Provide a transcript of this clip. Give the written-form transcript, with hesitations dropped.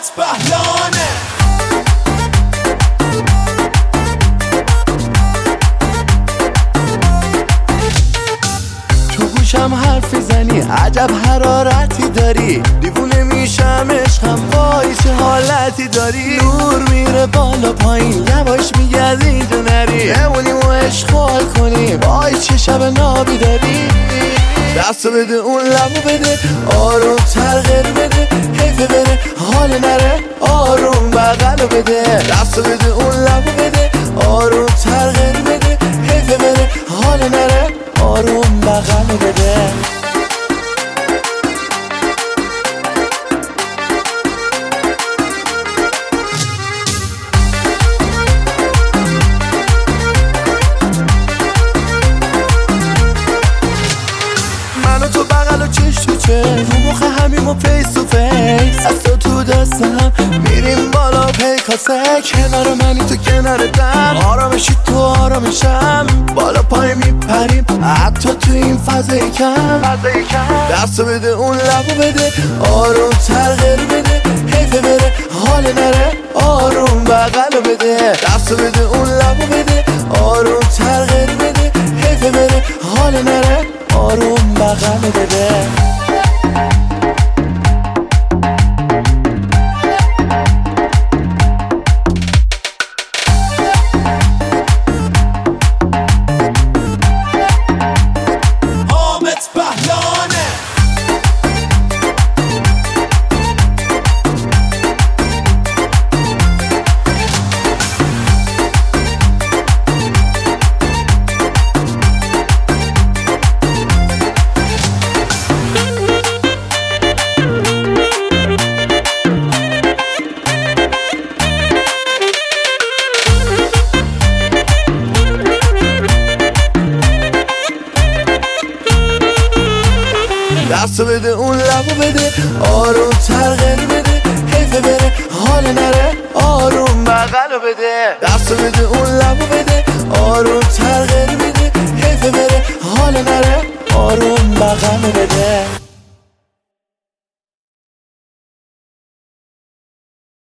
حامت بهلانه. تو گوشم حرفی زنی، عجب حرارتی داری، دیوونه میشم عشقم، وای چه حالتی داری. نور میره بالا پایین، یواش میگرد اینجا نری، بمونیم و اشغال کنیم، وای چه شب نابی داری. دستو بده اون لبو بده، آروم تر غیر بده، حیفه بره حال نره، آروم بغلو بده. دستو بده اون لبو بده، آروم تر غیر بده، حیفه بره حال نره، آروم بغلو بده. منو تو بغل و چش تو چش، رو مخ همیم و فیس تو فیس، از تو دست هم میریم بالا پیکاسه. کنار منی تو کنار دم، آرامشی تو آرامشم، بالا پای میپریم حتی تو این فضای کم. دستو بده اون لبو بده، آروم تر غیر بده، حیفه بره حال نره، آروم بغلو بده. دستو بده اون لبو بده، آروم تر غیر بده، حیفه بره حال نره، آروم بغلو بده. حامت بهلانه. دستو بده اون لبو بده، آروم تر غیر بده، حیفه بره حال نره، آروم بغلو بده. دستو بده اون لبو بده، آروم تر غیر بده، حیفه بره حال نره، آروم بغلو بده.